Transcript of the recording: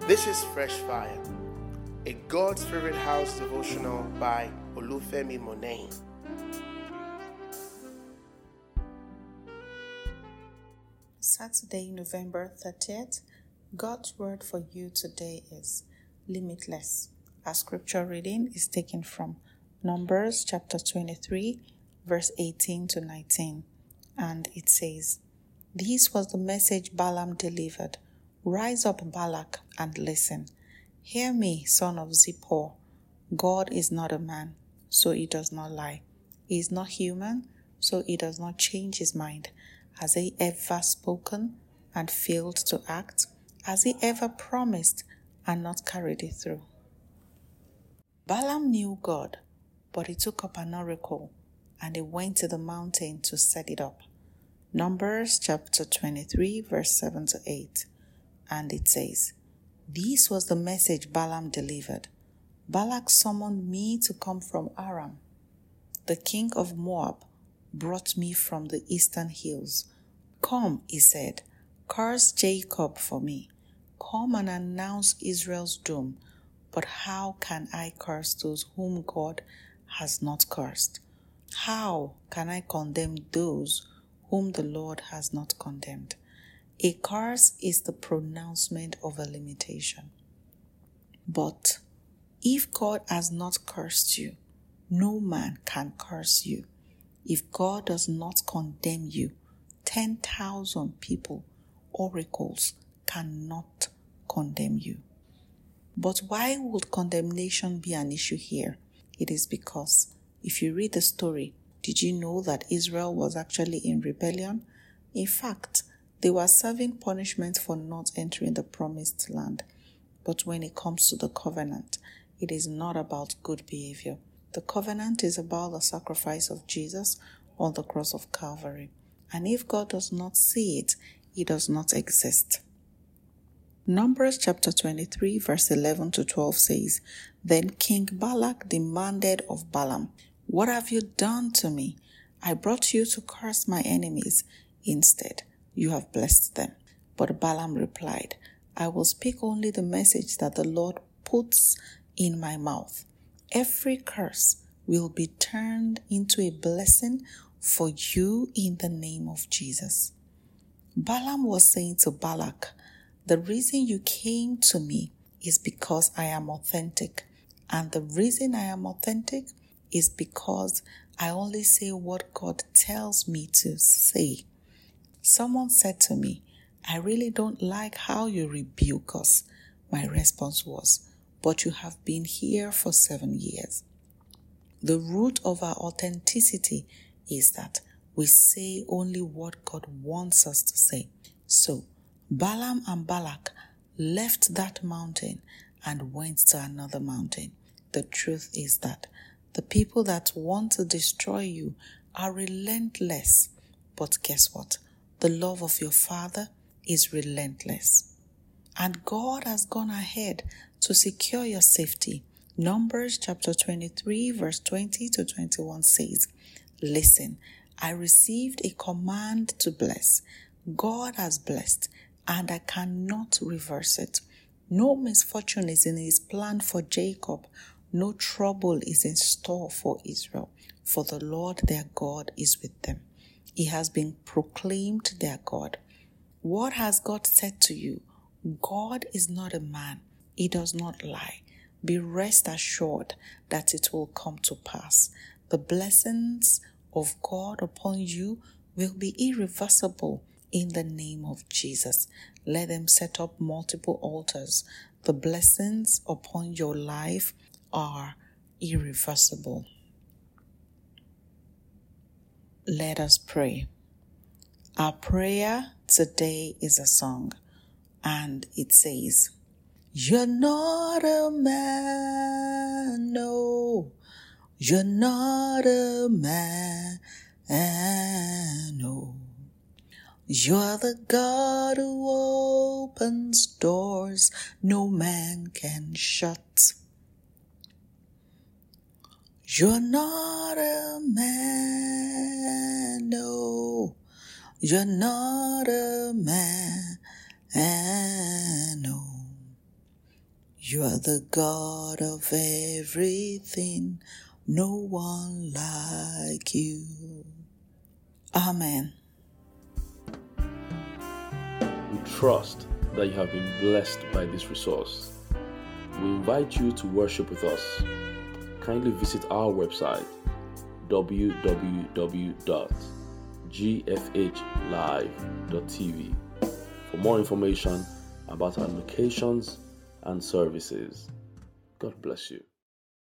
This is Fresh Fire, a God's Favorite House devotional by Olufemi Monet. Saturday, November 30th. God's word for you today is limitless. Our scripture reading is taken from Numbers chapter 23, verse 18 to 19. And it says, "This was the message Balaam delivered. Rise up, Balak, and listen. Hear me, son of Zippor. God is not a man, so he does not lie. He is not human, so he does not change his mind. Has he ever spoken and failed to act? Has he ever promised and not carried it through?" Balaam knew God, but he took up an oracle and he went to the mountain to set it up. Numbers chapter 23, verse 7 to 8. And it says, "This was the message Balaam delivered. Balak summoned me to come from Aram. The king of Moab brought me from the eastern hills. Come, he said, curse Jacob for me. Come and announce Israel's doom. But how can I curse those whom God has not cursed? How can I condemn those whom the Lord has not condemned?" A curse is the pronouncement of a limitation. But if God has not cursed you, no man can curse you. If God does not condemn you, 10,000 people, oracles, cannot condemn you. But why would condemnation be an issue here? It is because, if you read the story, did you know that Israel was actually in rebellion? In fact, they were serving punishment for not entering the promised land. But when it comes to the covenant, it is not about good behavior. The covenant is about the sacrifice of Jesus on the cross of Calvary. And if God does not see it, it does not exist. Numbers chapter 23, verse 11 to 12 says, "Then King Balak demanded of Balaam, 'What have you done to me? I brought you to curse my enemies. Instead, you have blessed them.' But Balaam replied, 'I will speak only the message that the Lord puts in my mouth. Every curse will be turned into a blessing for you in the name of Jesus.'" Balaam was saying to Balak, "The reason you came to me is because I am authentic. And the reason I am authentic is because I only say what God tells me to say. Someone said to me, 'I really don't like how you rebuke us.' My response was, 'But you have been here for 7 years.'" The root of our authenticity is that we say only what God wants us to say. So, Balaam and Balak left that mountain and went to another mountain. The truth is that the people that want to destroy you are relentless. But guess what? The love of your Father is relentless. And God has gone ahead to secure your safety. Numbers chapter 23, verse 20 to 21 says, "Listen, I received a command to bless. God has blessed, and I cannot reverse it. No misfortune is in his plan for Jacob. No trouble is in store for Israel, for the Lord their God is with them. He has been proclaimed their God." What has God said to you? God is not a man. He does not lie. Be rest assured that it will come to pass. The blessings of God upon you will be irreversible in the name of Jesus. Let them set up multiple altars. The blessings upon your life are irreversible. Let us pray. Our prayer today is a song, and it says, "You're not a man, no, you're not a man, no. You're the God who opens doors no man can shut. You're not a man, no, you're not a man, no. You are the God of everything, no one like you. Amen. We trust that you have been blessed by this resource. We invite you to worship with us. Kindly visit our website www.gfhlive.tv for more information about our locations and services. God bless you.